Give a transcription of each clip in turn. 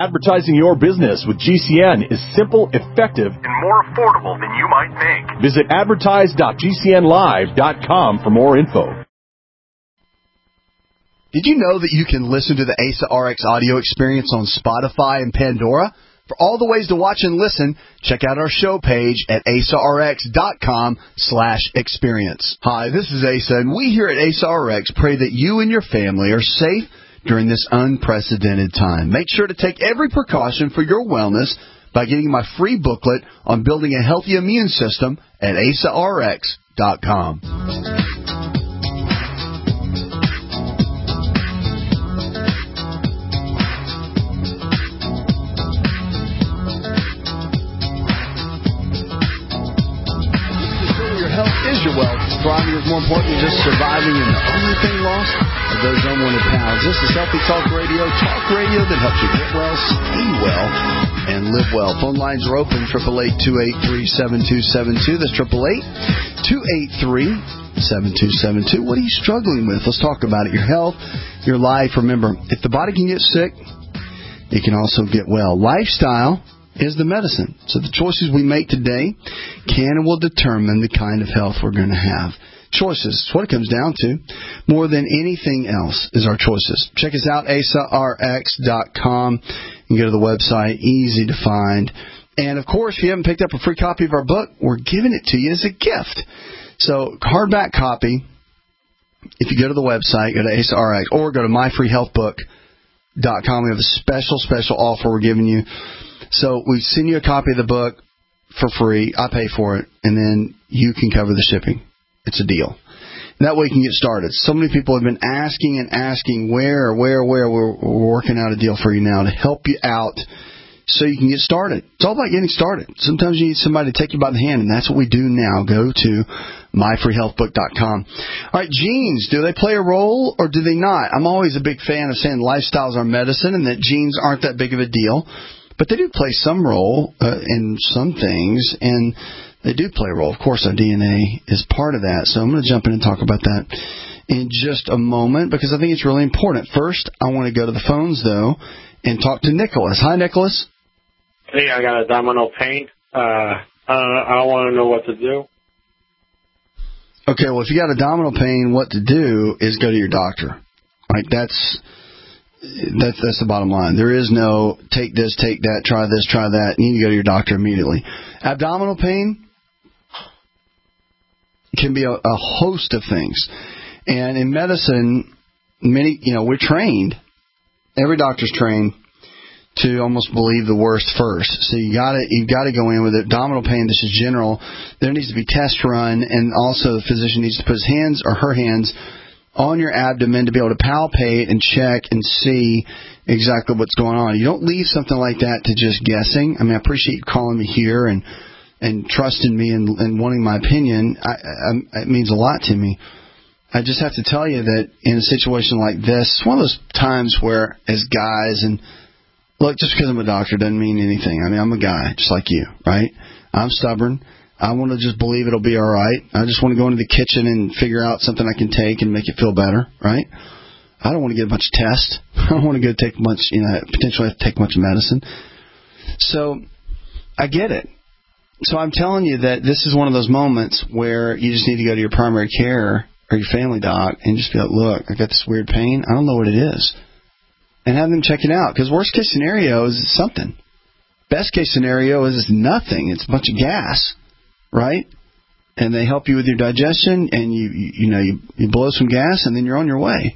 Advertising your business with GCN is simple, effective, and more affordable than you might think. Visit advertise.gcnlive.com for more info. Did you know that you can listen to the ASA RX audio experience on Spotify and Pandora? For all the ways to watch and listen, check out our show page at asarx.com/experience. Hi, this is Asa, and we here at ASA RX pray that you and your family are safe during this unprecedented time. Make sure to take every precaution for your wellness by getting my free booklet on building a healthy immune system at asarx.com. Your wealth. Thriving is more important than just surviving, and the only thing lost are those unwanted pounds. This is Healthy Talk Radio that helps you get well, stay well, and live well. Phone lines are open, 888-283-7272. That's 888-283-7272. What are you struggling with? Let's talk about it. Your health, your life. Remember, if the body can get sick, it can also get well. Lifestyle is the medicine. So the choices we make today can and will determine the kind of health we're going to have. Choices. It's what it comes down to. More than anything else is our choices. Check us out, asarx.com. You can go to the website. Easy to find. And, of course, if you haven't picked up a free copy of our book, we're giving it to you as a gift. So, hardback copy. If you go to the website, go to asarx or go to myfreehealthbook.com. We have a special offer we're giving you. So we send you a copy of the book for free. I pay for it, and then you can cover the shipping. It's a deal. And that way you can get started. So many people have been asking where. We're working out a deal for you now to help you out so you can get started. It's all about getting started. Sometimes you need somebody to take you by the hand, and that's what we do now. Go to myfreehealthbook.com. All right, genes, do they play a role or do they not? I'm always a big fan of saying lifestyles are medicine and that genes aren't that big of a deal. But they do play some role in some things, and they do play a role. Of course, our DNA is part of that. So I'm going to jump in and talk about that in just a moment because I think it's really important. First, I want to go to the phones, though, and talk to Nicholas. Hi, Nicholas. Hey, I got abdominal pain. I want to know what to do. Okay, well, if you got abdominal pain, what to do is go to your doctor. Like That's the bottom line. There is no take this, take that, try this, try that. You need to go to your doctor immediately. Abdominal pain can be a host of things. And in medicine, we're trained. Every doctor's trained to almost believe the worst first. So you've got to go in with abdominal pain. This is general. There needs to be tests run, and also the physician needs to put his hands or her hands on your abdomen to be able to palpate and check and see exactly what's going on. You don't leave something like that to just guessing. I mean, I appreciate you calling me here and trusting me and wanting my opinion. It means a lot to me. I just have to tell you that in a situation like this, it's one of those times where, as guys, and look, just because I'm a doctor doesn't mean anything. I mean, I'm a guy just like you, right? I'm stubborn. I want to just believe it'll be all right. I just want to go into the kitchen and figure out something I can take and make it feel better, right? I don't want to get a bunch of tests. I don't want to go take much, potentially have to take much medicine. So I get it. So I'm telling you that this is one of those moments where you just need to go to your primary care or your family doc and just be like, look, I got this weird pain. I don't know what it is. And have them check it out. Because worst case scenario is something. Best case scenario is nothing. It's a bunch of gas. Right? And they help you with your digestion, and you blow some gas, and then you're on your way.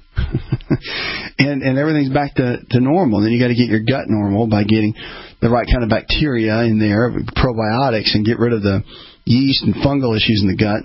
and everything's back to normal. Then you got to get your gut normal by getting the right kind of bacteria in there, probiotics, and get rid of the yeast and fungal issues in the gut.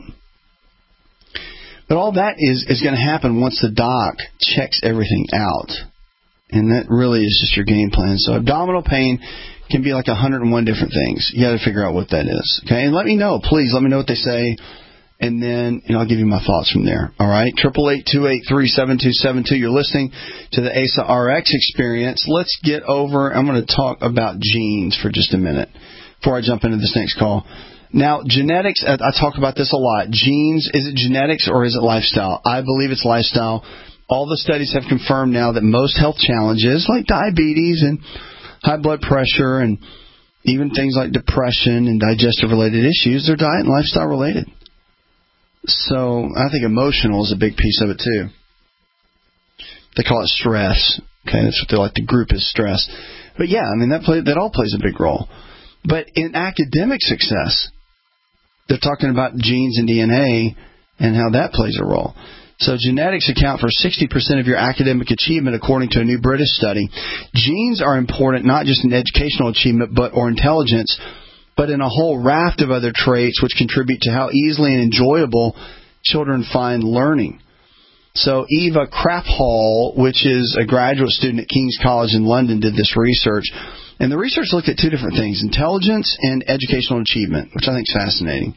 But all that is going to happen once the doc checks everything out. And that really is just your game plan. So abdominal pain can be like 101 different things. You got to figure out what that is. Okay, and let me know. Please let me know what they say, and then I'll give you my thoughts from there. All right, 888-283-7272. You're listening to the ASA RX experience. Let's get over. I'm going to talk about genes for just a minute before I jump into this next call. Now, genetics, I talk about this a lot. Genes, is it genetics or is it lifestyle? I believe it's lifestyle. All the studies have confirmed now that most health challenges, like diabetes and high blood pressure and even things like depression and digestive-related issues, they're diet and lifestyle-related. So I think emotional is a big piece of it, too. They call it stress. Okay, that's what they like to group as stress. But, yeah, I mean, that all plays a big role. But in academic success, they're talking about genes and DNA and how that plays a role. So genetics account for 60% of your academic achievement, according to a new British study. Genes are important not just in educational achievement or intelligence, but in a whole raft of other traits which contribute to how easily and enjoyable children find learning. So Eva Crafthall, which is a graduate student at King's College in London, did this research. And the research looked at two different things, intelligence and educational achievement, which I think is fascinating.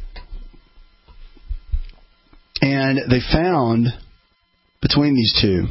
And they found, between these two,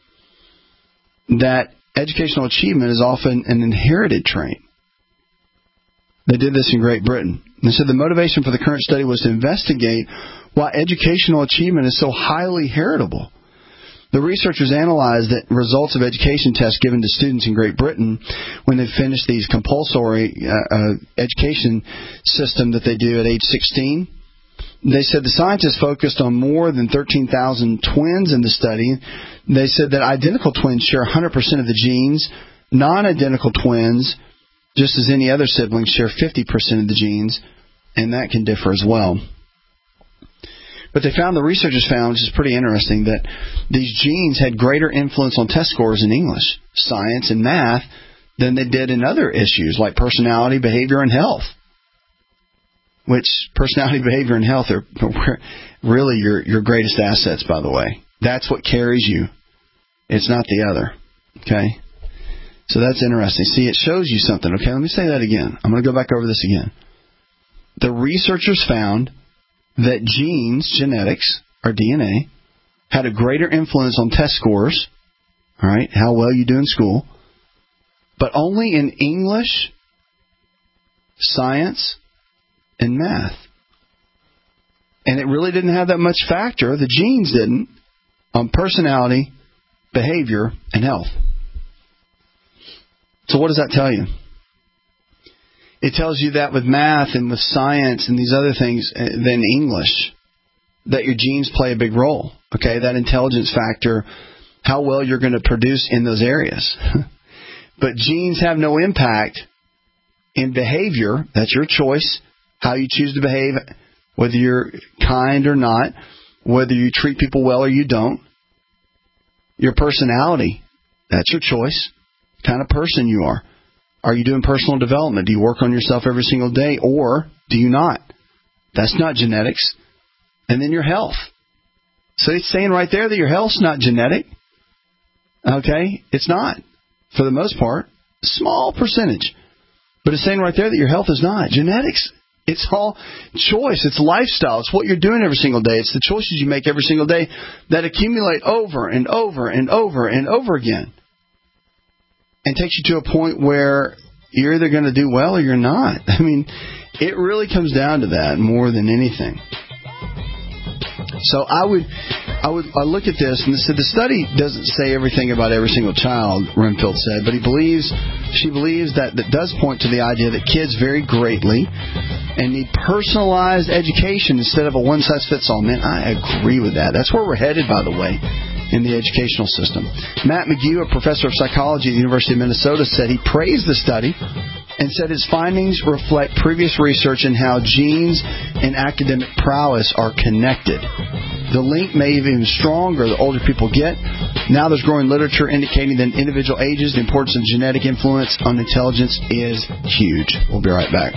that educational achievement is often an inherited trait. They did this in Great Britain. They said the motivation for the current study was to investigate why educational achievement is so highly heritable. The researchers analyzed the results of education tests given to students in Great Britain when they finished these compulsory education system that they do at age 16. They said the scientists focused on more than 13,000 twins in the study. They said that identical twins share 100% of the genes. Non-identical twins, just as any other siblings, share 50% of the genes, and that can differ as well. But the researchers found, which is pretty interesting, that these genes had greater influence on test scores in English, science, and math than they did in other issues like personality, behavior, and health. Which personality, behavior, and health are really your greatest assets, by the way. That's what carries you. It's not the other. Okay? So that's interesting. See, it shows you something. Okay, let me say that again. I'm going to go back over this again. The researchers found that genes, genetics, or DNA, had a greater influence on test scores, all right, how well you do in school, but only in English, science, and math. And it really didn't have that much factor, the genes didn't, on personality, behavior, and health. So what does that tell you? It tells you that with math and with science and these other things than English, that your genes play a big role. Okay, that intelligence factor, how well you're going to produce in those areas. But genes have no impact in behavior. That's your choice. How you choose to behave, whether you're kind or not, whether you treat people well or you don't. Your personality, that's your choice. The kind of person you are. Are you doing personal development? Do you work on yourself every single day, or do you not? That's not genetics. And then your health. So it's saying right there that your health's not genetic. Okay? It's not. For the most part. Small percentage. But it's saying right there that your health is not. Genetics. It's all choice. It's lifestyle. It's what you're doing every single day. It's the choices you make every single day that accumulate over and over and over and over again. And takes you to a point where you're either going to do well or you're not. I mean, it really comes down to that more than anything. So I look at this and said the study doesn't say everything about every single child, Renfield said, but she believes that does point to the idea that kids vary greatly and need personalized education instead of a one-size-fits-all. Man, I agree with that. That's where we're headed, by the way, in the educational system. Matt McGew, a professor of psychology at the University of Minnesota, said he praised the study and said its findings reflect previous research in how genes and academic prowess are connected. The link may be even stronger the older people get. Now there's growing literature indicating that in individual ages, the importance of genetic influence on intelligence is huge. We'll be right back.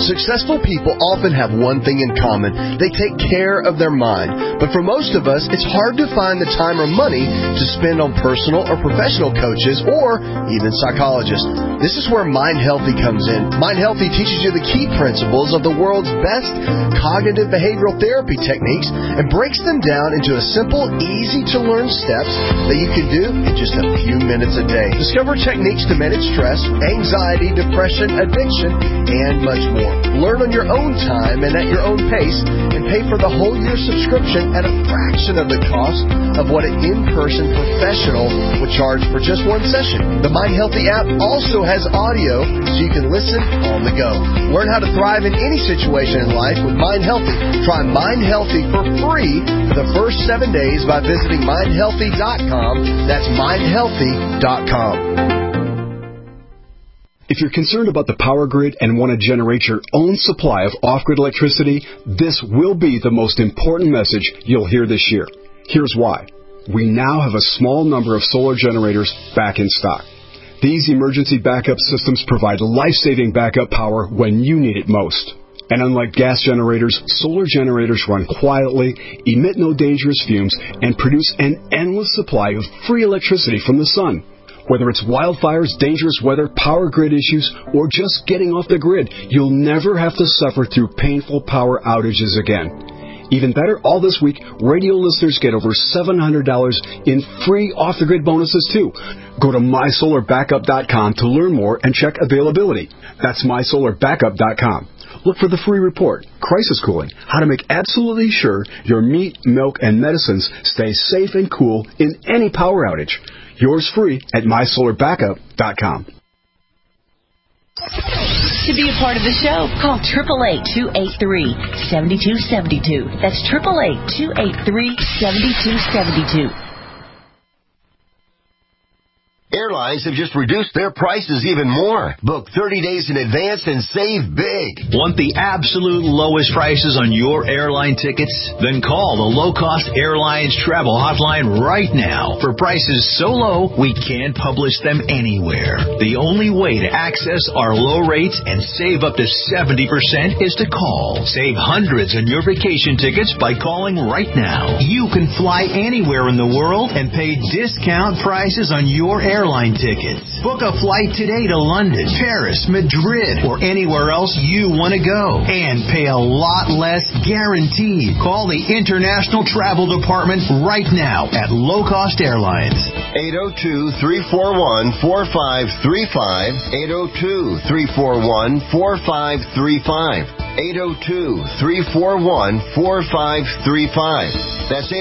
Successful people often have one thing in common. They take care of their mind. But for most of us, it's hard to find the time or money to spend on personal or professional coaches or even psychologists. This is where Mind Healthy comes in. Mind Healthy teaches you the key principles of the world's best cognitive behavioral therapy techniques and breaks them down into a simple, easy-to-learn steps that you can do in just a few minutes a day. Discover techniques to manage stress, anxiety, depression, addiction, and much more. Learn on your own time and at your own pace, and pay for the whole year subscription at a fraction of the cost of what an in-person professional would charge for just one session. The Mind Healthy app also has audio so you can listen on the go. Learn how to thrive in any situation in life with Mind Healthy. Try Mind Healthy for free for the first 7 days by visiting mindhealthy.com. That's mindhealthy.com. If you're concerned about the power grid and want to generate your own supply of off-grid electricity, this will be the most important message you'll hear this year. Here's why. We now have a small number of solar generators back in stock. These emergency backup systems provide life-saving backup power when you need it most. And unlike gas generators, solar generators run quietly, emit no dangerous fumes, and produce an endless supply of free electricity from the sun. Whether it's wildfires, dangerous weather, power grid issues, or just getting off the grid, you'll never have to suffer through painful power outages again. Even better, all this week, radio listeners get over $700 in free off-the-grid bonuses, too. Go to mysolarbackup.com to learn more and check availability. That's mysolarbackup.com. Look for the free report, Crisis Cooling, how to make absolutely sure your meat, milk, and medicines stay safe and cool in any power outage. Yours free at mysolarbackup.com. To be a part of the show, call 888-283-7272. That's 888-283-7272. Airlines have just reduced their prices even more. Book 30 days in advance and save big. Want the absolute lowest prices on your airline tickets? Then call the Low Cost Airlines Travel Hotline right now. For prices so low, we can't publish them anywhere. The only way to access our low rates and save up to 70% is to call. Save hundreds on your vacation tickets by calling right now. You can fly anywhere in the world and pay discount prices on your airline tickets. Book a flight today to London, Paris, Madrid, or anywhere else you want to go. And pay a lot less guaranteed. Call the International Travel Department right now at Low Cost Airlines. 802-341-4535. 802-341-4535. 802-341-4535. That's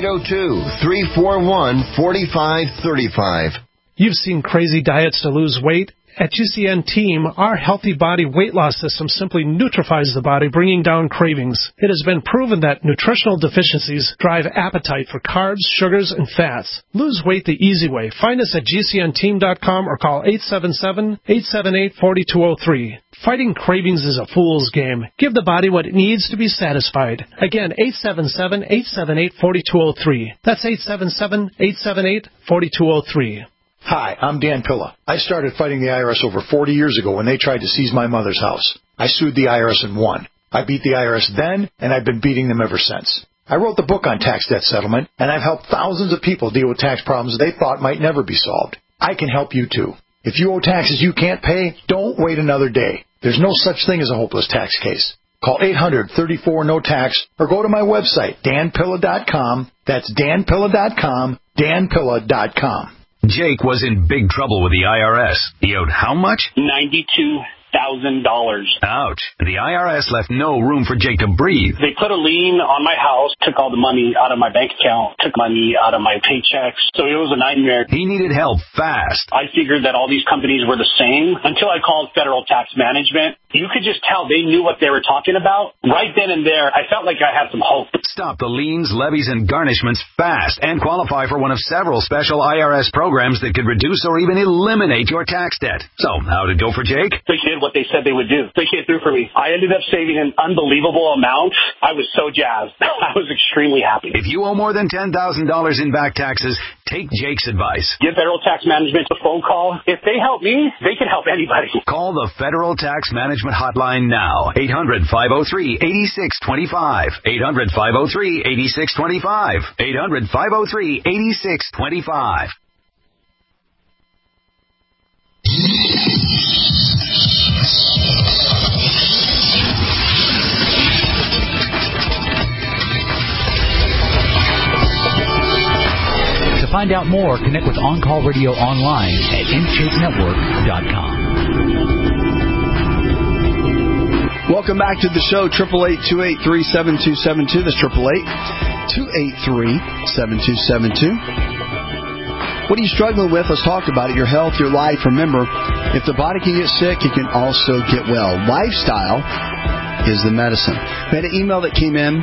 802-341-4535. You've seen crazy diets to lose weight. At GCN Team, our Healthy Body Weight Loss System simply neutralizes the body, bringing down cravings. It has been proven that nutritional deficiencies drive appetite for carbs, sugars, and fats. Lose weight the easy way. Find us at GCNteam.com or call 877-878-4203. Fighting cravings is a fool's game. Give the body what it needs to be satisfied. Again, 877-878-4203. That's 877-878-4203. Hi, I'm Dan Pilla. I started fighting the IRS over 40 years ago when they tried to seize my mother's house. I sued the IRS and won. I beat the IRS then, and I've been beating them ever since. I wrote the book on tax debt settlement, and I've helped thousands of people deal with tax problems they thought might never be solved. I can help you too. If you owe taxes you can't pay, don't wait another day. There's no such thing as a hopeless tax case. Call 800-34-NO-TAX or go to my website, danpilla.com. That's danpilla.com, danpilla.com. Jake was in big trouble with the IRS. He owed how much? $92,000. Ouch. The IRS left no room for Jake to breathe. They put a lien on my house, took all the money out of my bank account, took money out of my paychecks. So it was a nightmare. He needed help fast. I figured that all these companies were the same until I called Federal Tax Management. You could just tell they knew what they were talking about. Right then and there, I felt like I had some hope. Stop the liens, levies, and garnishments fast and qualify for one of several special IRS programs that could reduce or even eliminate your tax debt. So, how'd it go for Jake? It did what they said they would do. They came through for me. I ended up saving an unbelievable amount. I was so jazzed. I was extremely happy. If you owe more than $10,000 in back taxes, take Jake's advice. Give Federal Tax Management a phone call. If they help me, they can help anybody. Call the Federal Tax Management Hotline now. 800-503-8625. 800-503-8625. 800-503-8625. To find out more, connect with On Call Radio online at InShapeNetwork.com. Welcome back to the show, 888-283-7272. That's 888-283-7272. What are you struggling with? Let's talk about it. Your health, your life. Remember, if the body can get sick, it can also get well. Lifestyle is the medicine. We had an email that came in.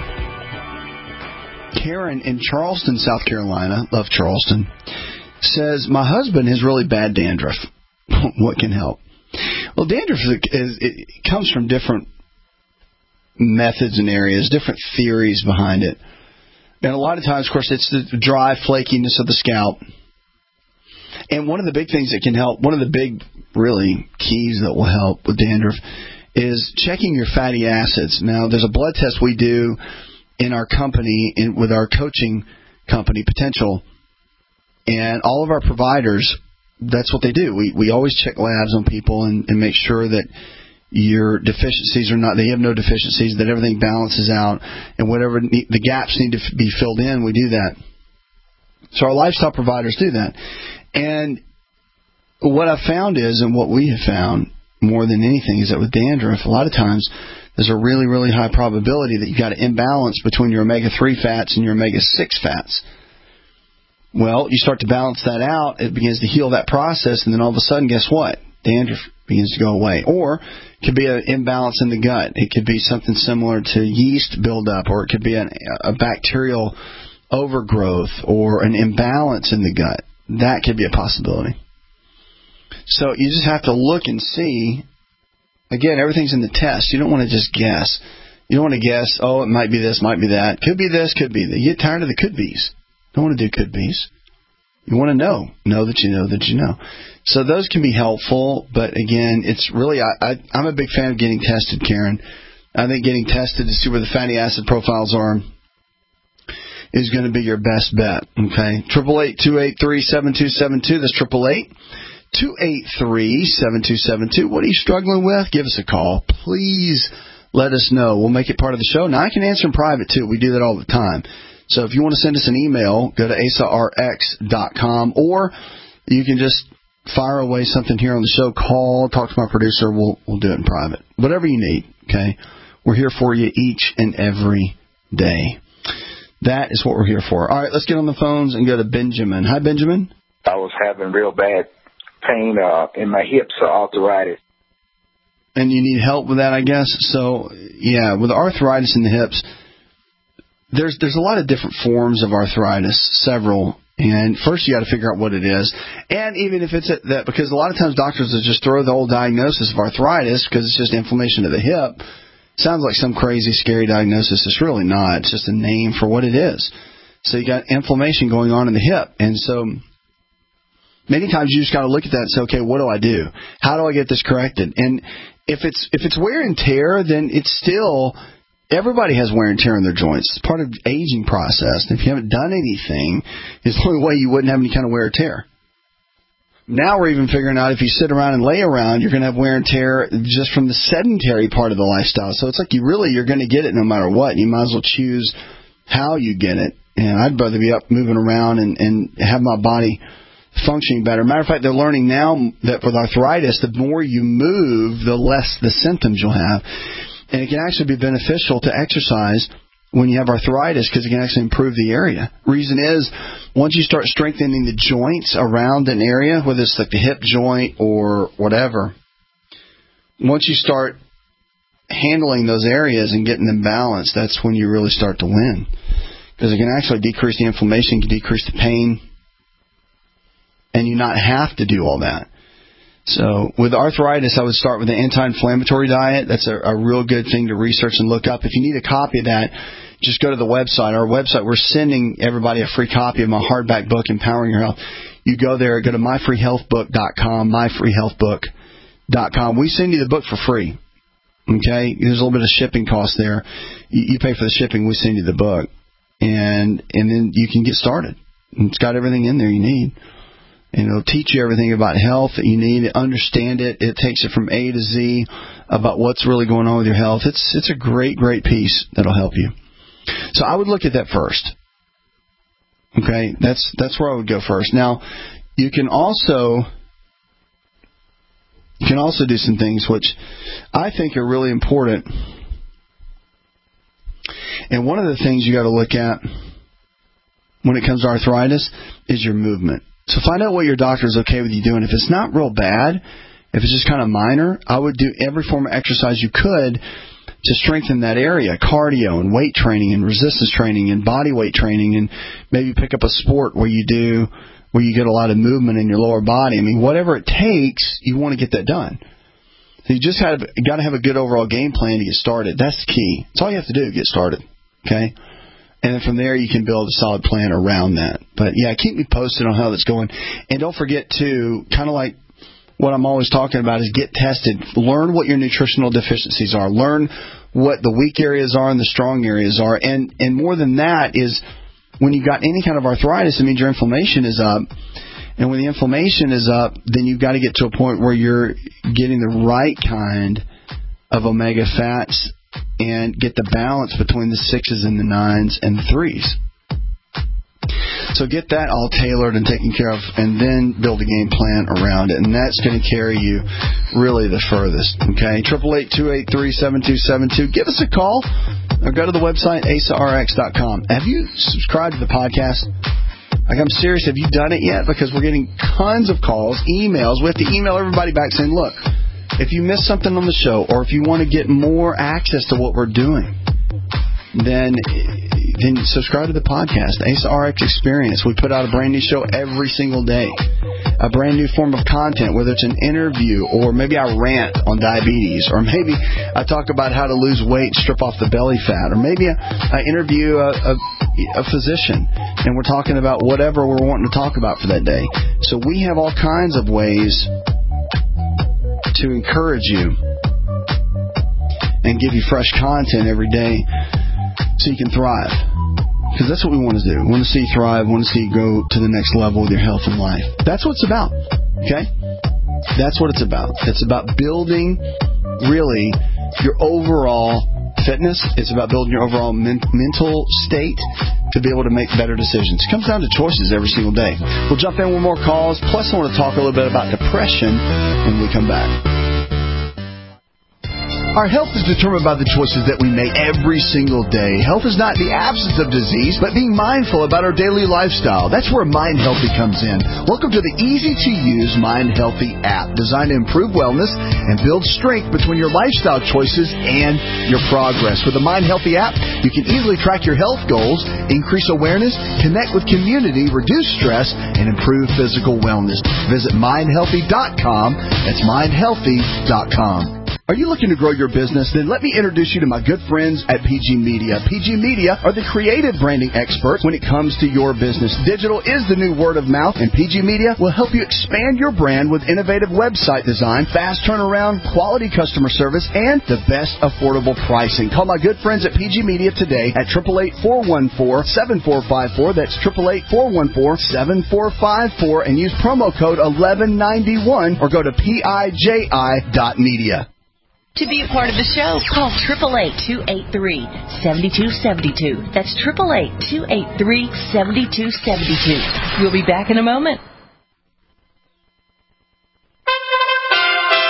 Karen in Charleston, South Carolina, love Charleston, says, my husband has really bad dandruff. What can help? Well, dandruff it comes from different methods and areas, different theories behind it. And a lot of times, of course, it's the dry flakiness of the scalp. And one of the big things that can help, one of the big, really, keys that will help with dandruff is checking your fatty acids. Now, there's a blood test we do in our company, with our coaching company, Potential, and all of our providers, that's what they do. We always check labs on people and make sure that your deficiencies are not, they have no deficiencies, that everything balances out, and whatever the gaps need to be filled in, we do that. So our lifestyle providers do that. And what I've found is, and what we have found more than anything, is that with dandruff, a lot of times there's a really, really high probability that you've got an imbalance between your omega-3 fats and your omega-6 fats. Well, you start to balance that out, it begins to heal that process, and then all of a sudden, guess what? Dandruff begins to go away. Or it could be an imbalance in the gut. It could be something similar to yeast buildup, or it could be a bacterial overgrowth or an imbalance in the gut. That could be a possibility. So you just have to look and see. Again, everything's in the test. You don't want to just guess. You don't want to guess, oh, it might be this, might be that. Could be this, could be that. You get tired of the could-be's. Don't want to do could-be's. You want to know. Know that you know that you know. So those can be helpful, but again, it's really, I'm a big fan of getting tested, Karen. I think getting tested to see where the fatty acid profiles are is going to be your best bet. Okay? 888-283-7272. That's 888-283-7272. What are you struggling with? Give us a call. Please let us know. We'll make it part of the show. Now, I can answer in private, too. We do that all the time. So if you want to send us an email, go to asarx.com, or you can just fire away something here on the show. Call, talk to my producer. We'll do it in private. Whatever you need, okay? We're here for you each and every day. That is what we're here for. All right, let's get on the phones and go to Benjamin. Hi, Benjamin. I was having real bad pain in my hips, arthritis. And you need help with that, I guess. So, yeah, with arthritis in the hips, there's a lot of different forms of arthritis, several. And first you got to figure out what it is. And even if it's that, because a lot of times doctors will just throw the old diagnosis of arthritis because it's just inflammation of the hip. Sounds like some crazy, scary diagnosis. It's really not. It's just a name for what it is. So you got inflammation going on in the hip. And so many times you just got to look at that and say, okay, what do I do? How do I get this corrected? And if it's wear and tear, then it's still, everybody has wear and tear in their joints. It's part of the aging process. And if you haven't done anything, it's the only way you wouldn't have any kind of wear or tear. Now we're even figuring out if you sit around and lay around, you're going to have wear and tear just from the sedentary part of the lifestyle. So it's like you're going to get it no matter what. You might as well choose how you get it. And I'd rather be up moving around and have my body functioning better. Matter of fact, they're learning now that with arthritis, the more you move, the less the symptoms you'll have. And it can actually be beneficial to exercise when you have arthritis because it can actually improve the area. Reason is, once you start strengthening the joints around an area, whether it's like the hip joint or whatever, once you start handling those areas and getting them balanced, that's when you really start to win. Because it can actually decrease the inflammation, can decrease the pain, and you not have to do all that. So with arthritis, I would start with an anti-inflammatory diet. That's a real good thing to research and look up. If you need a copy of that, just go to the website. Our website, we're sending everybody a free copy of my hardback book, Empowering Your Health. You go there, go to myfreehealthbook.com, myfreehealthbook.com. We send you the book for free. Okay? There's a little bit of shipping cost there. You pay for the shipping, we send you the book. And then you can get started. It's got everything in there you need. And it'll teach you everything about health that you need. Understand it. It takes it from A to Z about what's really going on with your health. It's a great, great piece that'll help you. So I would look at that first. Okay? That's where I would go first. Now, you can also do some things which I think are really important. And one of the things you got to look at when it comes to arthritis is your movement. So find out what your doctor is okay with you doing. If it's not real bad, if it's just kind of minor, I would do every form of exercise you could to strengthen that area. Cardio and weight training and resistance training and body weight training, and maybe pick up a sport where you get a lot of movement in your lower body. I mean, whatever it takes, you want to get that done. So you just got to have a good overall game plan to get started. That's the key. That's all you have to do, get started. Okay? And then from there, you can build a solid plan around that. But, yeah, keep me posted on how that's going. And don't forget to, kind of like what I'm always talking about, is get tested. Learn what your nutritional deficiencies are. Learn what the weak areas are and the strong areas are. And more than that is when you've got any kind of arthritis, it means your inflammation is up. And when the inflammation is up, then you've got to get to a point where you're getting the right kind of omega fats and get the balance between the 6s and the 9s and the 3s. So get that all tailored and taken care of, and then build a game plan around it. And that's going to carry you really the furthest. Okay? 888-283-7272. Give us a call or go to the website, AsaRx.com. Have you subscribed to the podcast? Like, I'm serious. Have you done it yet? Because we're getting tons of calls, emails. We have to email everybody back saying, look, if you missed something on the show, or if you want to get more access to what we're doing, then subscribe to the podcast, AsaRx Experience. We put out a brand new show every single day, a brand new form of content, whether it's an interview, or maybe I rant on diabetes, or maybe I talk about how to lose weight, strip off the belly fat, or maybe I interview a physician, and we're talking about whatever we're wanting to talk about for that day. So we have all kinds of ways to encourage you and give you fresh content every day so you can thrive. Because that's what we want to do. We want to see you thrive. We want to see you go to the next level with your health and life. That's what it's about. Okay? That's what it's about. It's about building, really, your overall fitness. It's about building your overall mental state to be able to make better decisions. It comes down to choices every single day. We'll jump in with more calls. Plus, I want to talk a little bit about depression when we come back. Our health is determined by the choices that we make every single day. Health is not the absence of disease, but being mindful about our daily lifestyle. That's where Mind Healthy comes in. Welcome to the easy-to-use Mind Healthy app, designed to improve wellness and build strength between your lifestyle choices and your progress. With the Mind Healthy app, you can easily track your health goals, increase awareness, connect with community, reduce stress, and improve physical wellness. Visit mindhealthy.com. That's mindhealthy.com. Are you looking to grow your business? Then let me introduce you to my good friends at PG Media. PG Media are the creative branding experts when it comes to your business. Digital is the new word of mouth, and PG Media will help you expand your brand with innovative website design, fast turnaround, quality customer service, and the best affordable pricing. Call my good friends at PG Media today at 888-414-7454. That's 888-414-7454, and use promo code 1191 or go to PIJI.media. To be a part of the show, call 888-283-7272. That's 888-283-7272. We'll be back in a moment.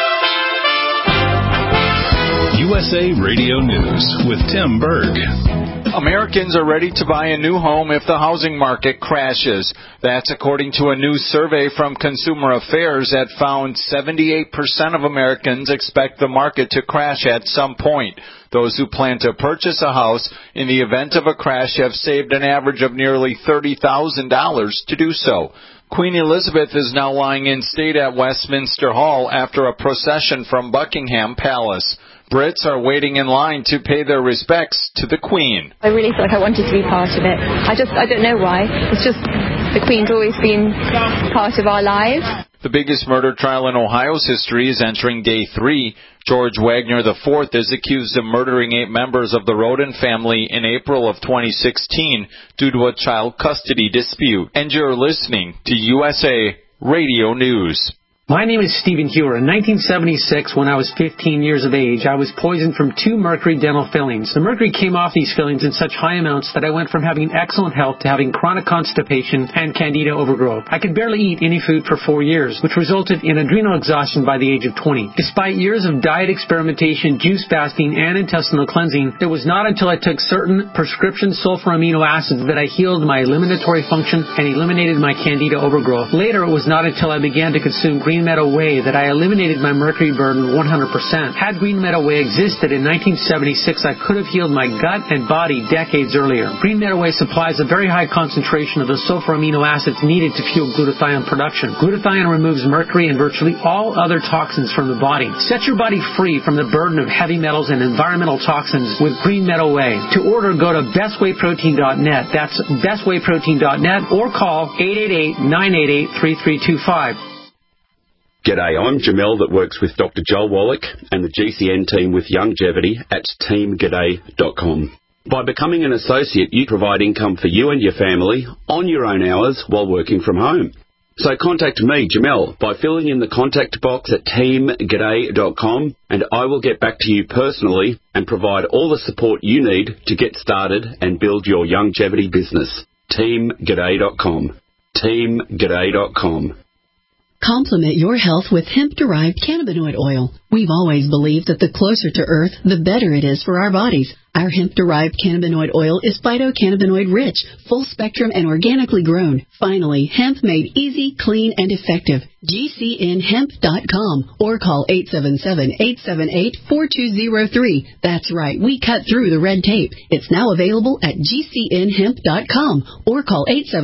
USA Radio News with Tim Berg. Americans are ready to buy a new home if the housing market crashes. That's according to a new survey from Consumer Affairs that found 78% of Americans expect the market to crash at some point. Those who plan to purchase a house in the event of a crash have saved an average of nearly $30,000 to do so. Queen Elizabeth is now lying in state at Westminster Hall after a procession from Buckingham Palace. Brits are waiting in line to pay their respects to the Queen. I really feel like I wanted to be part of it. I don't know why. It's just the Queen's always been part of our lives. The biggest murder trial in Ohio's history is entering day 3. George Wagner IV is accused of murdering 8 members of the Roden family in April of 2016 due to a child custody dispute. And you're listening to USA Radio News. My name is Stephen Hewer. In 1976, when I was 15 years of age, I was poisoned from 2 mercury dental fillings. The mercury came off these fillings in such high amounts that I went from having excellent health to having chronic constipation and candida overgrowth. I could barely eat any food for 4 years, which resulted in adrenal exhaustion by the age of 20. Despite years of diet experimentation, juice fasting, and intestinal cleansing, it was not until I took certain prescription sulfur amino acids that I healed my eliminatory function and eliminated my candida overgrowth. Later, it was not until I began to consume Green Meadow Whey that I eliminated my mercury burden 100%. Had Green Meadow Whey existed in 1976, I could have healed my gut and body decades earlier. Green Meadow Whey supplies a very high concentration of the sulfur amino acids needed to fuel glutathione production. Glutathione removes mercury and virtually all other toxins from the body. Set your body free from the burden of heavy metals and environmental toxins with Green Meadow Whey. To order, go to bestwayprotein.net. That's bestwayprotein.net or call 888-988-3325. G'day, I'm Jamel that works with Dr. Joel Wallach and the GCN team with Longevity at teamg'day.com. By becoming an associate, you provide income for you and your family on your own hours while working from home. So contact me, Jamel, by filling in the contact box at teamg'day.com, and I will get back to you personally and provide all the support you need to get started and build your longevity business. teamg'day.com. teamg'day.com. Complement your health with hemp-derived cannabinoid oil. We've always believed that the closer to Earth, the better it is for our bodies. Our hemp-derived cannabinoid oil is phytocannabinoid-rich, full-spectrum, and organically grown. Finally, hemp made easy, clean, and effective. GCNhemp.com or call 877-878-4203. That's right, we cut through the red tape. It's now available at GCNhemp.com or call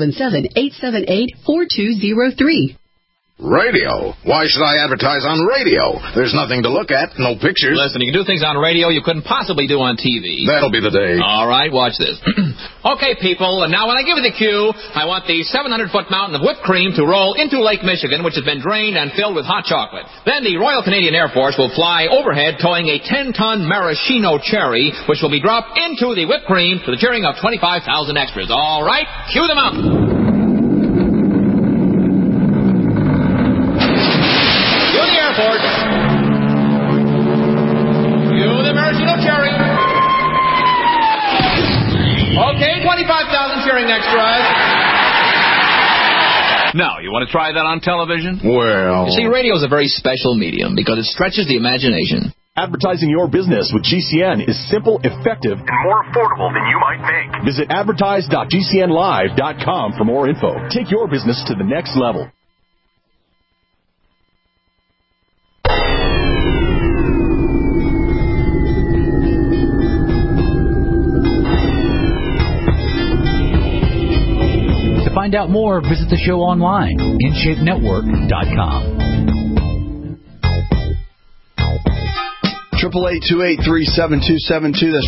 877-878-4203. Radio? Why should I advertise on radio? There's nothing to look at, no pictures. Listen, you can do things on radio you couldn't possibly do on TV. That'll be the day. All right, watch this. Okay, people, and now when I give you the cue, I want the 700-foot mountain of whipped cream to roll into Lake Michigan, which has been drained and filled with hot chocolate. Then the Royal Canadian Air Force will fly overhead towing a 10-ton maraschino cherry, which will be dropped into the whipped cream to the cheering of 25,000 extras. All right, cue them up. Okay, 25,000 cheering extras. Now, you want to try that on television? Well... You see, radio is a very special medium because it stretches the imagination. Advertising your business with GCN is simple, effective, and more affordable than you might think. Visit advertise.gcnlive.com for more info. Take your business to the next level. To find out more, visit the show online, InShapeNetwork.com. 888-283-7272. That's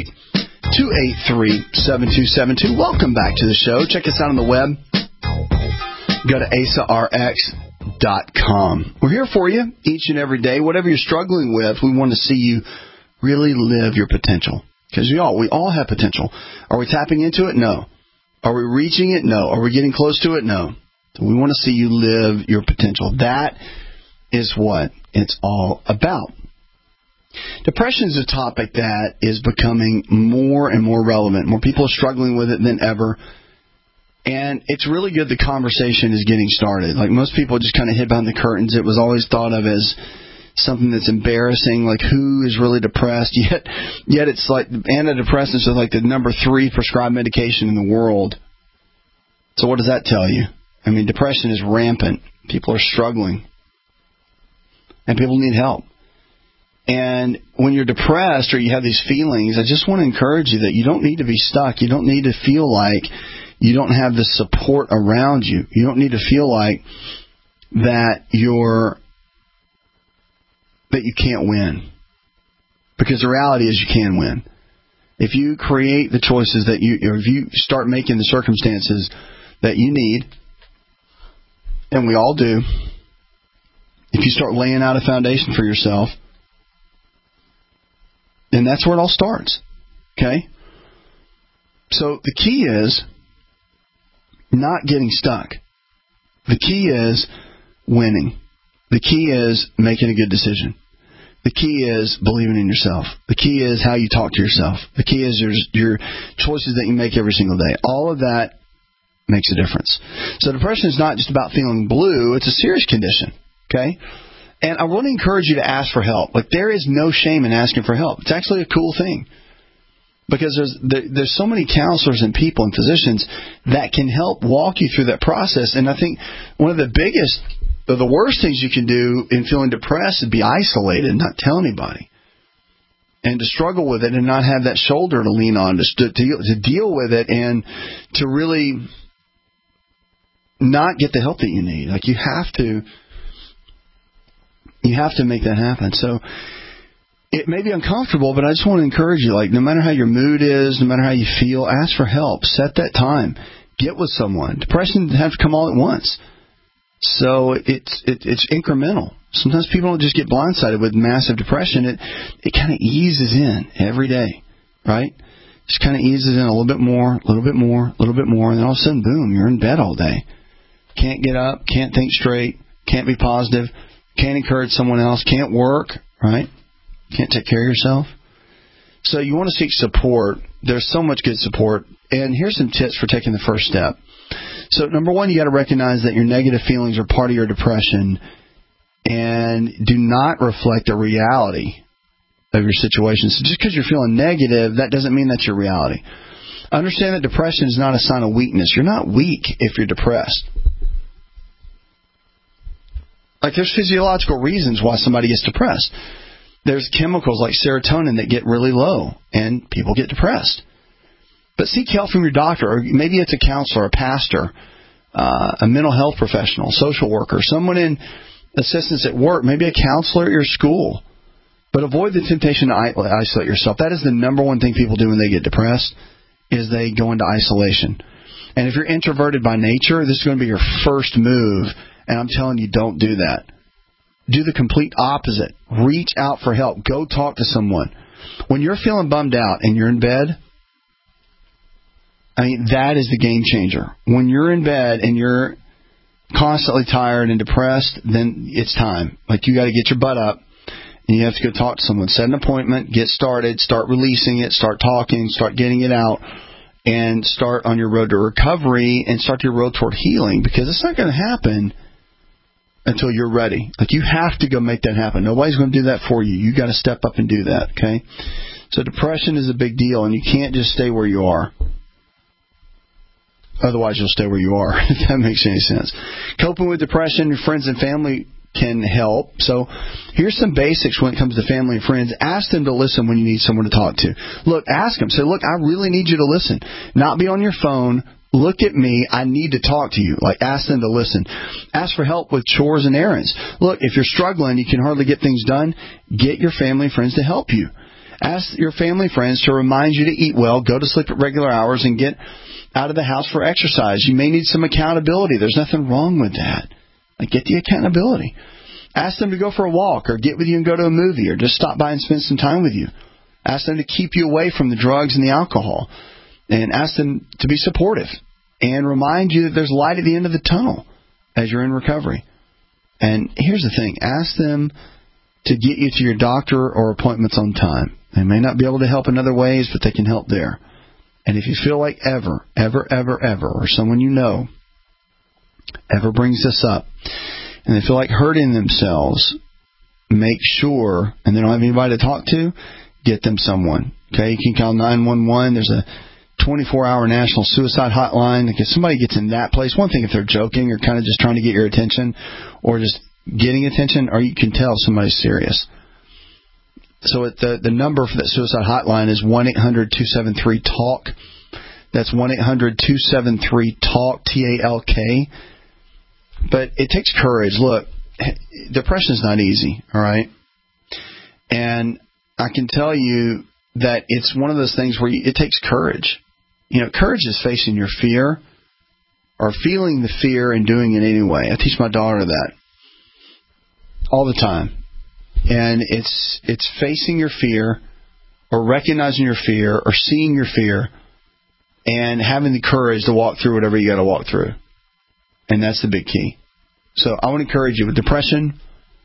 888-283-7272. Welcome back to the show. Check us out on the web. Go to AsaRx.com. We're here for you each and every day. Whatever you're struggling with, we want to see you really live your potential. Because we all have potential. Are we tapping into it? No. Are we reaching it? No. Are we getting close to it? No. So we want to see you live your potential. That is what it's all about. Depression is a topic that is becoming more and more relevant. More people are struggling with it than ever. And it's really good the conversation is getting started. Like most people just kind of hid behind the curtains. It was always thought of as something that's embarrassing, like who is really depressed, yet it's like antidepressants are like the number 3 prescribed medication in the world. So what does that tell you? I mean, depression is rampant. People are struggling. And people need help. And when you're depressed or you have these feelings, I just want to encourage you that you don't need to be stuck. You don't need to feel like you don't have the support around you. You don't need to feel like that you can't win. Because the reality is you can win. If you create the choices or if you start making the circumstances that you need, and we all do, if you start laying out a foundation for yourself, then that's where it all starts. Okay? So the key is not getting stuck. The key is winning. The key is making a good decision. The key is believing in yourself. The key is how you talk to yourself. The key is your choices that you make every single day. All of that makes a difference. So depression is not just about feeling blue. It's a serious condition. Okay? And I want to encourage you to ask for help. Like, there is no shame in asking for help. It's actually a cool thing. Because there's so many counselors and people and physicians that can help walk you through that process. And I think one of the biggest, or the worst things you can do in feeling depressed is be isolated and not tell anybody. And to struggle with it and not have that shoulder to lean on, to deal with it and to really not get the help that you need. Like, you have to make that happen. So it may be uncomfortable, but I just want to encourage you, like, no matter how your mood is, no matter how you feel, ask for help. Set that time. Get with someone. Depression doesn't have to come all at once. So it's incremental. Sometimes people don't just get blindsided with massive depression. It kind of eases in every day, right? Just kind of eases in a little bit more, a little bit more, a little bit more, and then all of a sudden, boom, you're in bed all day. Can't get up, can't think straight, can't be positive, can't encourage someone else, can't work, right? Can't take care of yourself. So you want to seek support. There's so much good support. And here's some tips for taking the first step. So number one, you got to recognize that your negative feelings are part of your depression and do not reflect the reality of your situation. So just because you're feeling negative, that doesn't mean that's your reality. Understand that depression is not a sign of weakness. You're not weak if you're depressed. Like, there's physiological reasons why somebody gets depressed. There's chemicals like serotonin that get really low, and people get depressed. But seek help from your doctor, or maybe it's a counselor, a pastor, a mental health professional, social worker, someone in assistance at work, maybe a counselor at your school. But avoid the temptation to isolate yourself. That is the number one thing people do when they get depressed, is they go into isolation. And if you're introverted by nature, this is going to be your first move. And I'm telling you, don't do that. Do the complete opposite. Reach out for help. Go talk to someone. When you're feeling bummed out and you're in bed, I mean, that is the game changer. When you're in bed and you're constantly tired and depressed, then it's time. Like, you got to get your butt up and you have to go talk to someone. Set an appointment, get started, start releasing it, start talking, start getting it out, and start on your road to recovery and start your road toward healing, because it's not going to happen until you're ready. Like, you have to go make that happen. Nobody's going to do that for you. You got to step up and do that, okay? So depression is a big deal, and you can't just stay where you are. Otherwise, you'll stay where you are, if that makes any sense. Coping with depression, your friends and family can help. So here's some basics when it comes to family and friends. Ask them to listen when you need someone to talk to. Look, ask them. Say, look, I really need you to listen. Not be on your phone. Look at me. I need to talk to you. Like, ask them to listen. Ask for help with chores and errands. Look, if you're struggling, you can hardly get things done, get your family and friends to help you. Ask your family and friends to remind you to eat well, go to sleep at regular hours, and get out of the house for exercise. You may need some accountability. There's nothing wrong with that. Like, get the accountability. Ask them to go for a walk, or get with you and go to a movie, or just stop by and spend some time with you. Ask them to keep you away from the drugs and the alcohol. And ask them to be supportive and remind you that there's light at the end of the tunnel as you're in recovery. And here's the thing. Ask them to get you to your doctor or appointments on time. They may not be able to help in other ways, but they can help there. And if you feel like ever, or someone you know ever brings this up, and they feel like hurting themselves, make sure, and they don't have anybody to talk to, get them someone. Okay, you can call 911. There's a 24-hour national suicide hotline. If somebody gets in that place, one thing if they're joking or kind of just trying to get your attention or just getting attention, or you can tell somebody's serious. So the number for that suicide hotline is 1-800-273-TALK. That's 1-800-273-TALK, T-A-L-K. But it takes courage. Look, depression is not easy, all right? And I can tell you that it's one of those things where it takes courage. You know, courage is facing your fear or feeling the fear and doing it anyway. I teach my daughter that all the time. And it's facing your fear or recognizing your fear or seeing your fear and having the courage to walk through whatever you got to walk through. And that's the big key. So I want to encourage you with depression.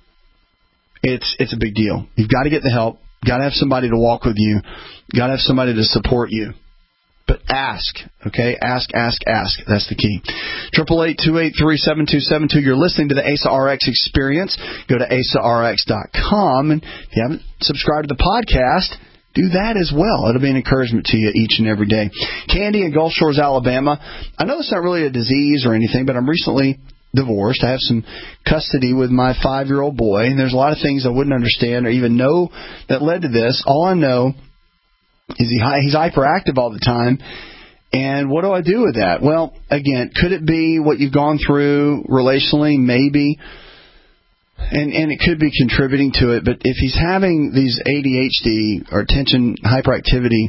It's a big deal. You've got to get the help. Got to have somebody to walk with you. Got to have somebody to support you. But ask, okay? Ask. That's the key. 888-283-7272. You're listening to the ASA RX Experience. Go to asarx.com. And if you haven't subscribed to the podcast, do that as well. It'll be an encouragement to you each and every day. Candy in Gulf Shores, Alabama. I know it's not really a disease or anything, but I'm recently divorced. I have some custody with my 5-year-old boy, and there's a lot of things I wouldn't understand or even know that led to this. All I know is he's hyperactive all the time, and what do I do with that? Well, again, could it be what you've gone through relationally? Maybe, and it could be contributing to it, but if he's having these ADHD or attention hyperactivity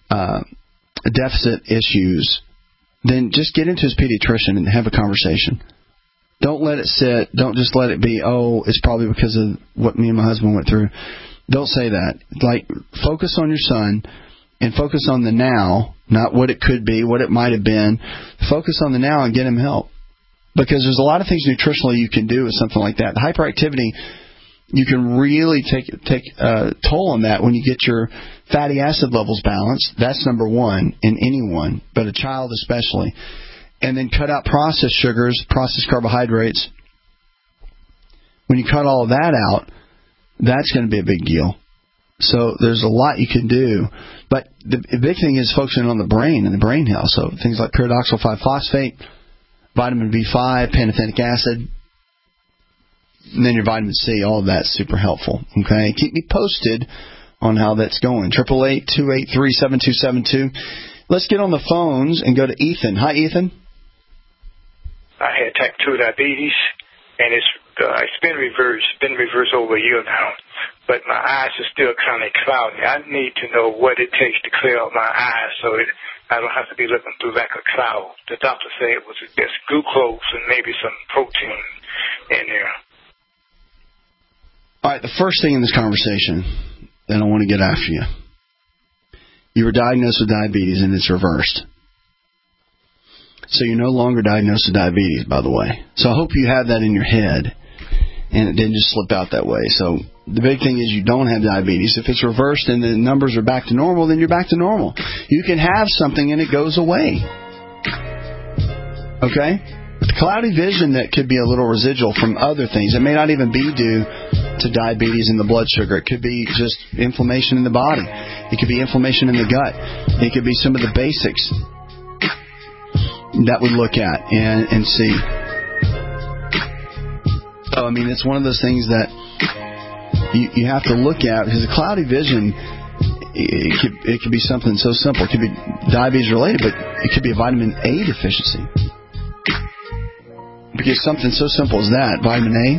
deficit issues, then just get into his pediatrician and have a conversation. Don't let it sit. Don't just let it be, it's probably because of what me and my husband went through. Don't say that. Like, focus on your son and focus on the now, not what it could be, what it might have been. Focus on the now and get him help. Because there's a lot of things nutritionally you can do with something like that. The hyperactivity, you can really take a toll on that when you get your fatty acid levels balanced. That's number one in anyone, but a child especially. And then cut out processed sugars, processed carbohydrates. When you cut all of that out, that's going to be a big deal. So there's a lot you can do. But the big thing is focusing on the brain and the brain health. So things like pyridoxal 5-phosphate, vitamin B5, pantothenic acid, and then your vitamin C. All of that's super helpful. Okay, keep me posted on how that's going. 888-283-7272. Let's get on the phones and go to Ethan. Hi, Ethan. I had type 2 diabetes, and it's been reversed over a year now, but my eyes are still kind of cloudy. I need to know what it takes to clear up my eyes so I don't have to be looking through like a cloud. The doctor said it was just glucose and maybe some protein in there. All right, the first thing in this conversation, then I want to get after you. You were diagnosed with diabetes, and it's reversed. So you're no longer diagnosed with diabetes, by the way. So I hope you have that in your head, and it didn't just slip out that way. So the big thing is you don't have diabetes. If it's reversed and the numbers are back to normal, then you're back to normal. You can have something and it goes away. Okay? The cloudy vision that could be a little residual from other things. It may not even be due to diabetes and the blood sugar. It could be just inflammation in the body. It could be inflammation in the gut. It could be some of the basics that we look at and see. So, I mean, it's one of those things that you have to look at, because the cloudy vision, it could be something so simple. It could be diabetes related, but it could be a vitamin A deficiency. Because something so simple as that, vitamin A,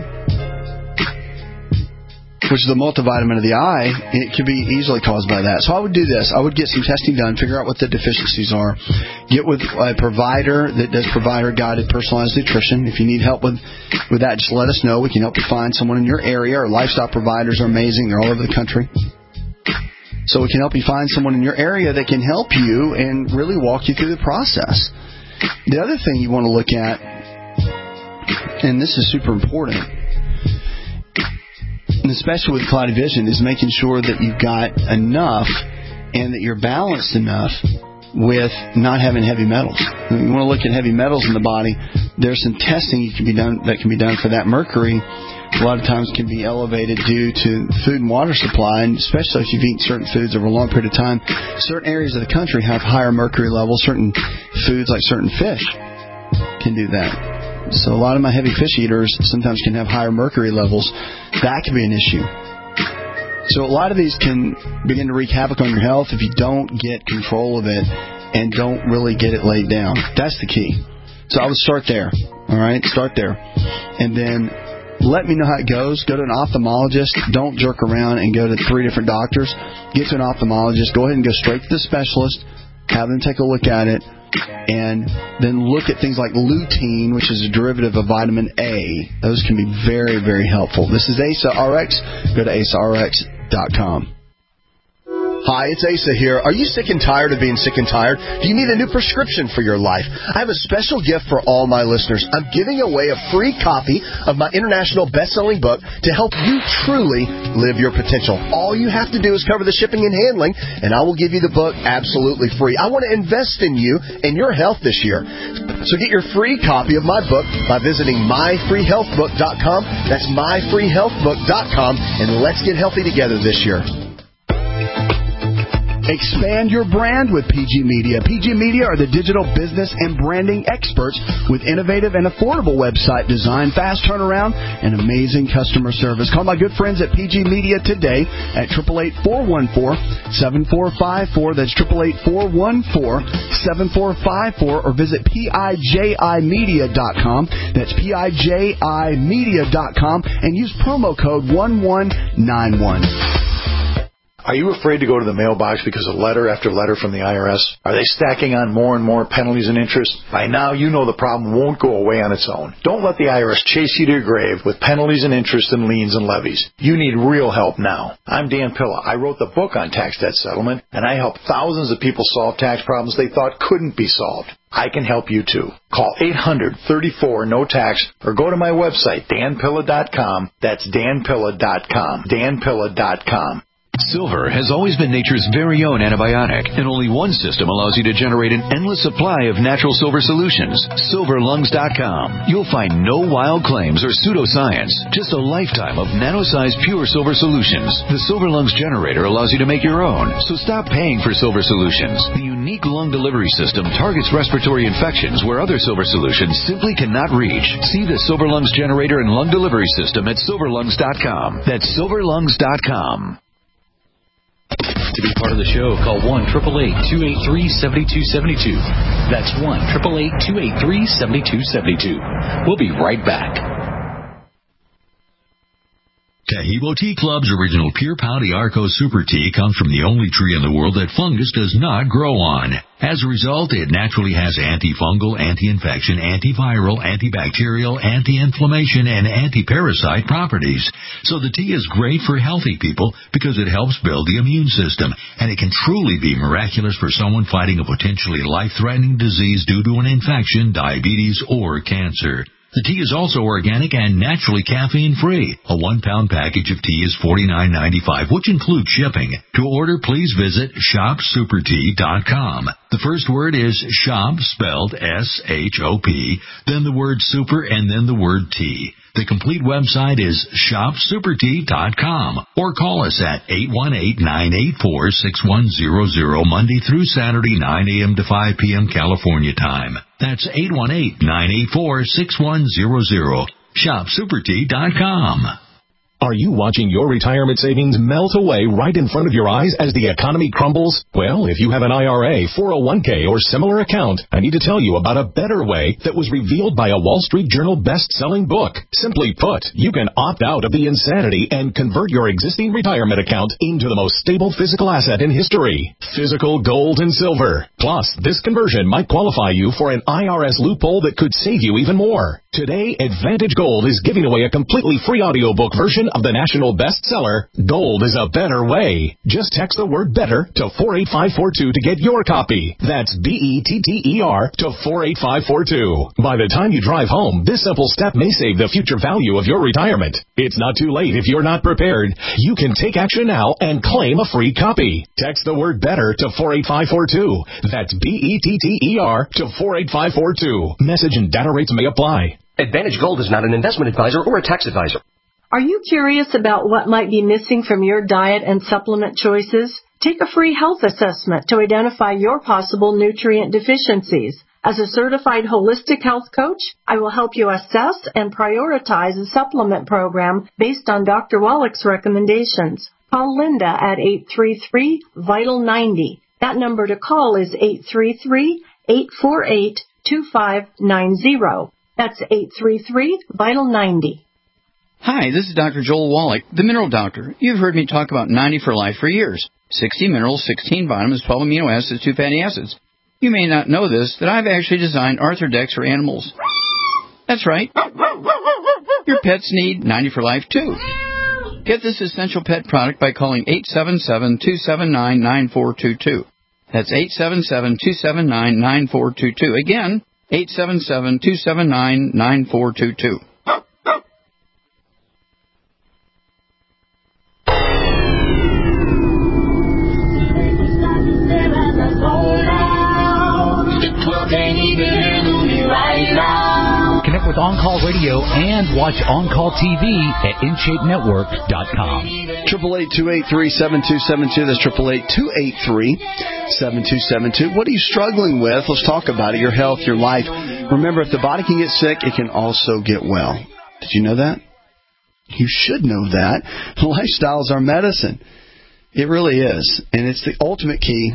which is the multivitamin of the eye, it could be easily caused by that. So I would do this. I would get some testing done, figure out what the deficiencies are, get with a provider that does provider-guided personalized nutrition. If you need help with that, just let us know. We can help you find someone in your area. Our lifestyle providers are amazing. They're all over the country. So we can help you find someone in your area that can help you and really walk you through the process. The other thing you want to look at, and this is super important, and especially with cloudy vision, is making sure that you've got enough and that you're balanced enough with not having heavy metals. You want to look at heavy metals in the body. There's some testing that can be done for that. Mercury a lot of times can be elevated due to food and water supply, and especially if you've eaten certain foods over a long period of time. Certain areas of the country have higher mercury levels. Certain foods, like certain fish, can do that. So a lot of my heavy fish eaters sometimes can have higher mercury levels. That can be an issue. So a lot of these can begin to wreak havoc on your health if you don't get control of it and don't really get it laid down. That's the key. So I would start there. All right? Start there. And then let me know how it goes. Go to an ophthalmologist. Don't jerk around and go to 3 different doctors. Get to an ophthalmologist. Go ahead and go straight to the specialist. Have them take a look at it. And then look at things like lutein, which is a derivative of vitamin A. Those can be very, very helpful. This is Asa RX. Go to asarx.com. Hi, it's Asa here. Are you sick and tired of being sick and tired? Do you need a new prescription for your life? I have a special gift for all my listeners. I'm giving away a free copy of my international best-selling book to help you truly live your potential. All you have to do is cover the shipping and handling, and I will give you the book absolutely free. I want to invest in you and your health this year. So get your free copy of my book by visiting myfreehealthbook.com. That's myfreehealthbook.com, and let's get healthy together this year. Expand your brand with PG Media. PG Media are the digital business and branding experts with innovative and affordable website design, fast turnaround, and amazing customer service. Call my good friends at PG Media today at 888-414-7454. That's 888-414-7454, or visit PIJImedia.com. That's PIJImedia.com, and use promo code 1191. Are you afraid to go to the mailbox because of letter after letter from the IRS? Are they stacking on more and more penalties and interest? By now, you know the problem won't go away on its own. Don't let the IRS chase you to your grave with penalties and interest and liens and levies. You need real help now. I'm Dan Pilla. I wrote the book on tax debt settlement, and I help thousands of people solve tax problems they thought couldn't be solved. I can help you too. Call 800-34-NO-TAX or go to my website, danpilla.com. That's danpilla.com. danpilla.com. Silver has always been nature's very own antibiotic, and only one system allows you to generate an endless supply of natural silver solutions. SilverLungs.com. You'll find no wild claims or pseudoscience, just a lifetime of nano-sized pure silver solutions. The Silver Lungs generator allows you to make your own, so stop paying for silver solutions. The unique lung delivery system targets respiratory infections where other silver solutions simply cannot reach. See the Silver Lungs generator and lung delivery system at SilverLungs.com. That's SilverLungs.com. To be part of the show, call 1-888-283-7272. That's 1-888-283-7272. We'll be right back. Taheebo Tea Club's original Pure Pouty Arco Super Tea comes from the only tree in the world that fungus does not grow on. As a result, it naturally has antifungal, anti-infection, antiviral, antibacterial, anti-inflammation, and anti-parasite properties. So the tea is great for healthy people because it helps build the immune system, and it can truly be miraculous for someone fighting a potentially life-threatening disease due to an infection, diabetes, or cancer. The tea is also organic and naturally caffeine-free. A 1-pound package of tea is $49.95, which includes shipping. To order, please visit shopsupertea.com. The first word is shop, spelled S-H-O-P, then the word super, and then the word tea. The complete website is shopsupertea.com, or call us at 818-984-6100 Monday through Saturday, 9 a.m. to 5 p.m. California time. That's 818-984-6100. shopsupertea.com. Are you watching your retirement savings melt away right in front of your eyes as the economy crumbles? Well, if you have an IRA, 401k, or similar account, I need to tell you about a better way that was revealed by a Wall Street Journal best-selling book. Simply put, you can opt out of the insanity and convert your existing retirement account into the most stable physical asset in history, physical gold and silver. Plus, this conversion might qualify you for an IRS loophole that could save you even more. Today, Advantage Gold is giving away a completely free audiobook version of the national bestseller, Gold is a Better Way. Just text the word better to 48542 to get your copy. That's BETTER to 48542. By the time you drive home, this simple step may save the future value of your retirement. It's not too late if you're not prepared. You can take action now and claim a free copy. Text the word better to 48542. That's BETTER to 48542. Message and data rates may apply. Advantage Gold is not an investment advisor or a tax advisor. Are you curious about what might be missing from your diet and supplement choices? Take a free health assessment to identify your possible nutrient deficiencies. As a certified holistic health coach, I will help you assess and prioritize a supplement program based on Dr. Wallach's recommendations. Call Linda at 833-VITAL-90. That number to call is 833-848-2590. That's 833-VITAL-90. Hi, this is Dr. Joel Wallach, the Mineral Doctor. You've heard me talk about 90 for Life for years. 60 minerals, 16 vitamins, 12 amino acids, 2 fatty acids. You may not know this, that I've actually designed Arthrodex for animals. That's right. Your pets need 90 for Life, too. Get this essential pet product by calling 877-279-9422. That's 877-279-9422. Again, 877-279-9422. Connect with On-Call Radio and watch On-Call TV at InShapeNetwork.com. 888-283-7272. That's 888-283-7272. What are you struggling with? Let's talk about it. Your health, your life. Remember, if the body can get sick, it can also get well. Did you know that? You should know that. Lifestyle is our medicine. It really is. And it's the ultimate key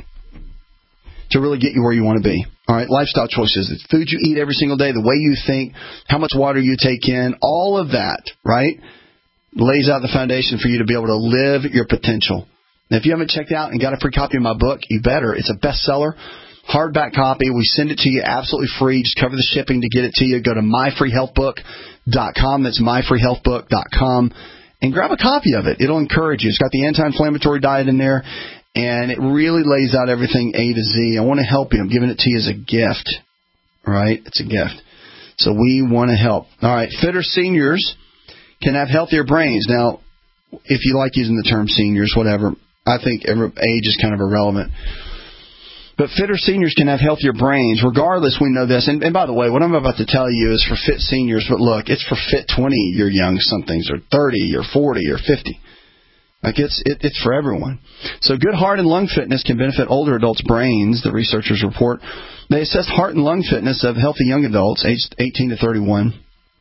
to really get you where you want to be. All right, lifestyle choices. The food you eat every single day, the way you think, how much water you take in, all of that, right, lays out the foundation for you to be able to live your potential. Now, if you haven't checked out and got a free copy of my book, you better. It's a bestseller, hardback copy. We send it to you absolutely free. Just cover the shipping to get it to you. Go to myfreehealthbook.com. That's myfreehealthbook.com. And grab a copy of it. It'll encourage you. It's got the anti-inflammatory diet in there. And it really lays out everything A to Z. I want to help you. I'm giving it to you as a gift. All right? It's a gift. So we want to help. All right. Fitter seniors can have healthier brains. Now, if you like using the term seniors, whatever, I think age is kind of irrelevant. But fitter seniors can have healthier brains. Regardless, we know this. And by the way, what I'm about to tell you is for fit seniors. But look, it's for fit 20-year young somethings, or 30, or 40, or 50. Like it's for everyone. So good heart and lung fitness can benefit older adults' brains, the researchers report. They assessed heart and lung fitness of healthy young adults aged 18 to 31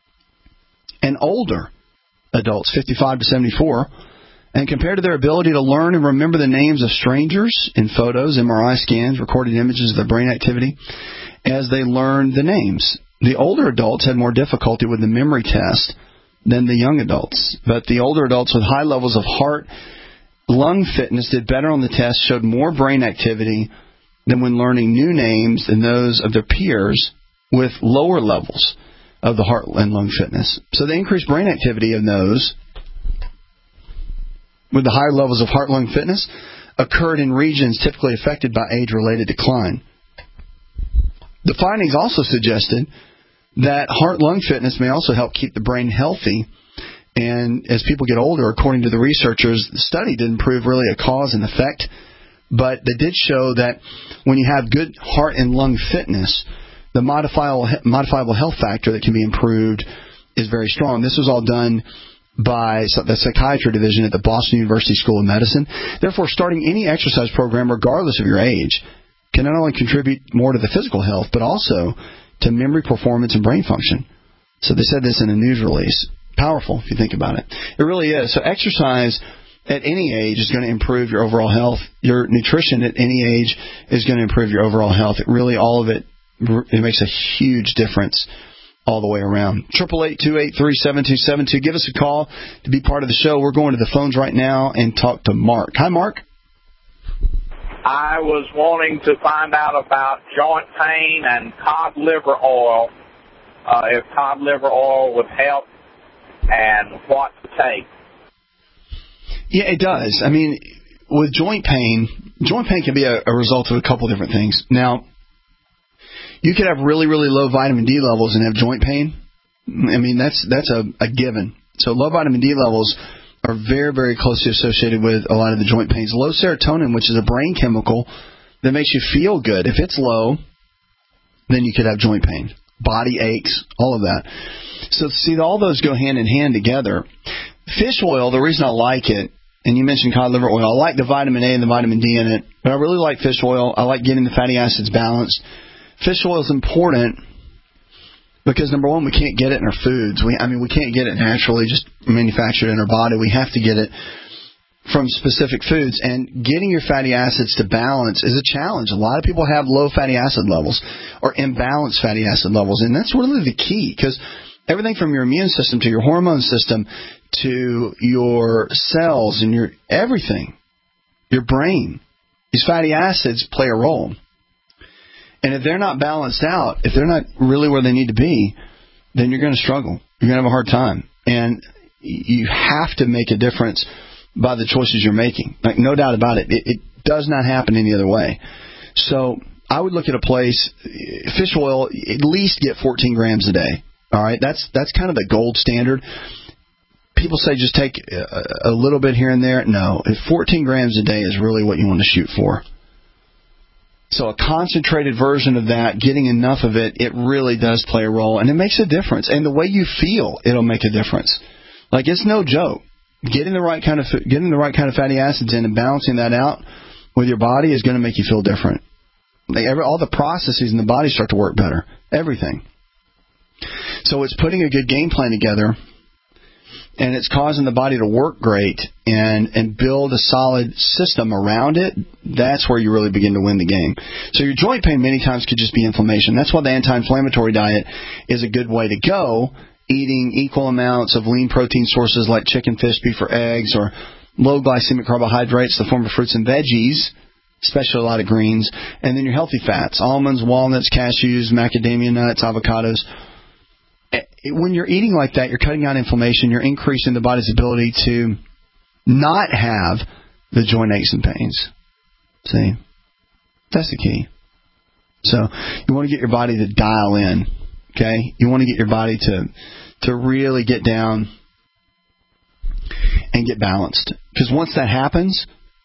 and older adults 55 to 74 and compared to their ability to learn and remember the names of strangers in photos, MRI scans, recorded images of their brain activity as they learned the names. The older adults had more difficulty with the memory test than the young adults. But the older adults with high levels of heart, lung fitness did better on the test, showed more brain activity than when learning new names than those of their peers with lower levels of the heart and lung fitness. So the increased brain activity of those with the higher levels of heart-lung fitness occurred in regions typically affected by age-related decline. The findings also suggested that heart-lung fitness may also help keep the brain healthy. And as people get older, according to the researchers, the study didn't prove really a cause and effect, but they did show that when you have good heart and lung fitness, the modifiable health factor that can be improved is very strong. This was all done by the psychiatry division at the Boston University School of Medicine. Therefore, starting any exercise program, regardless of your age, can not only contribute more to the physical health, but also to memory, performance, and brain function. So they said this in a news release. Powerful, if you think about it. It really is. So exercise at any age is going to improve your overall health. Your nutrition at any age is going to improve your overall health. It really, all of it, it makes a huge difference all the way around. 888-283-7272. Give us a call to be part of the show. We're going to the phones right now and talk to Mark. Hi, Mark. I was wanting to find out about joint pain and cod liver oil, if cod liver oil would help, and what to take. Yeah, it does. I mean, with joint pain can be a result of a couple different things. Now, you could have really, really low vitamin D levels and have joint pain. I mean, that's a given. So low vitamin D levels are very, very closely associated with a lot of the joint pains. Low serotonin, which is a brain chemical that makes you feel good, if it's low, then you could have joint pain, body aches, all of that. So, see, all those go hand in hand together. fish oil, the reason I like it, and you mentioned cod liver oil, I like the vitamin A and the vitamin D in it, but I really like fish oil. I like getting the fatty acids balanced. Fish oil is important because, number one, we can't get it in our foods. We can't get it naturally, just manufactured in our body. We have to get it from specific foods, and getting your fatty acids to balance is a challenge. A lot of people have low fatty acid levels or imbalanced fatty acid levels, and that's really the key, because everything from your immune system to your hormone system to your cells and your everything, your brain, these fatty acids play a role. And if they're not balanced out, if they're not really where they need to be, then you're going to struggle. You're going to have a hard time. And you have to make a difference by the choices you're making. Like, no doubt about it. It does not happen any other way. So I would look at a place, fish oil, at least get 14 grams a day. All right? That's kind of the gold standard. People say just take a little bit here and there. No, 14 grams a day is really what you want to shoot for. So a concentrated version of that, getting enough of it, it really does play a role, and it makes a difference. And the way you feel, it'll make a difference. Like, it's no joke. Getting the right kind of fatty acids in and balancing that out with your body is going to make you feel different. All the processes in the body start to work better. Everything. So it's putting a good game plan together, and it's causing the body to work great and build a solid system around it. That's where you really begin to win the game. So your joint pain many times could just be inflammation. That's why the anti-inflammatory diet is a good way to go. Eating equal amounts of lean protein sources like chicken, fish, beef, or eggs, or low glycemic carbohydrates, the form of fruits and veggies, especially a lot of greens, and then your healthy fats, almonds, walnuts, cashews, macadamia nuts, avocados. When you're eating like that, you're cutting out inflammation, you're increasing the body's ability to not have the joint aches and pains. See? That's the key. So you want to get your body to dial in. Okay? You want to get your body to really get down and get balanced. Because once that happens,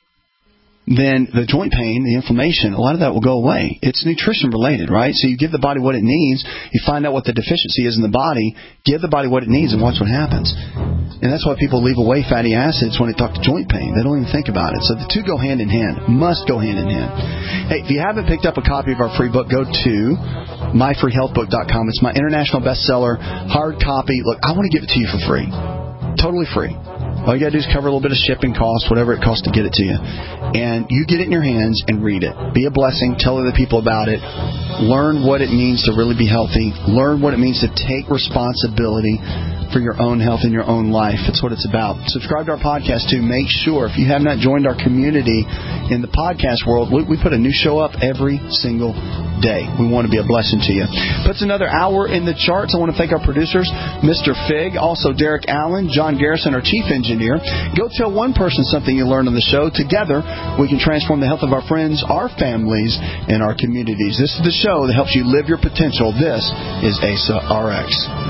then the joint pain, the inflammation, a lot of that will go away. It's nutrition related, right? So you give the body what it needs, you find out what the deficiency is in the body, give the body what it needs, and watch what happens. And that's why people leave away fatty acids when they talk to joint pain. They don't even think about it. So the two go hand in hand, must go hand in hand. Hey, if you haven't picked up a copy of our free book, go to myfreehealthbook.com. It's my international bestseller, hard copy. Look, I want to give it to you for free. Totally free. All you got to do is cover a little bit of shipping costs, whatever it costs to get it to you. And you get it in your hands and read it. Be a blessing. Tell other people about it. Learn what it means to really be healthy. Learn what it means to take responsibility for your own health and your own life. That's what it's about. Subscribe to our podcast, too. Make sure, if you have not joined our community in the podcast world, we put a new show up every single day. We want to be a blessing to you. Puts another hour in the charts. I want to thank our producers, Mr. Fig, also Derek Allen, John Garrison, our chief engineer. Go tell one person something you learned on the show. Together, we can transform the health of our friends, our families, and our communities. This is the show that helps you live your potential. This is ASA RX.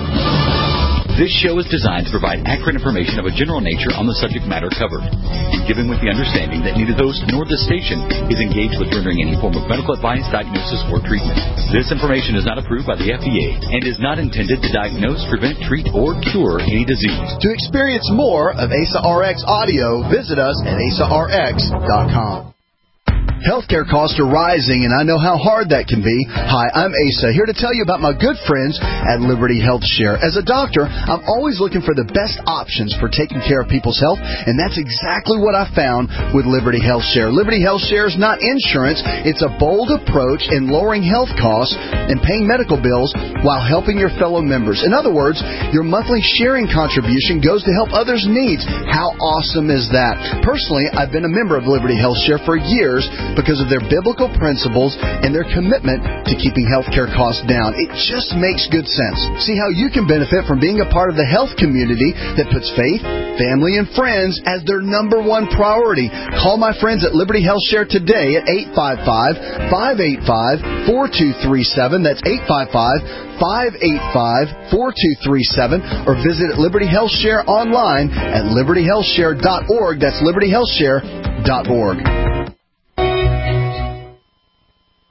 This show is designed to provide accurate information of a general nature on the subject matter covered, given with the understanding that neither the host nor the station is engaged with rendering any form of medical advice, diagnosis, or treatment. This information is not approved by the FDA and is not intended to diagnose, prevent, treat, or cure any disease. To experience more of ASA RX audio, visit us at asarx.com. Healthcare costs are rising, and I know how hard that can be. Hi, I'm Asa, here to tell you about my good friends at Liberty Health Share. As a doctor, I'm always looking for the best options for taking care of people's health, and that's exactly what I found with Liberty Health Share. Liberty Health Share is not insurance. It's a bold approach in lowering health costs and paying medical bills while helping your fellow members. In other words, your monthly sharing contribution goes to help others' needs. How awesome is that? Personally, I've been a member of Liberty Health Share for years because of their biblical principles and their commitment to keeping healthcare costs down. It just makes good sense. See how you can benefit from being a part of the health community that puts faith, family, and friends as their number one priority. Call my friends at Liberty Health Share today at 855-585-4237. That's 855-585-4237. Or visit Liberty Health Share online at libertyhealthshare.org. That's libertyhealthshare.org.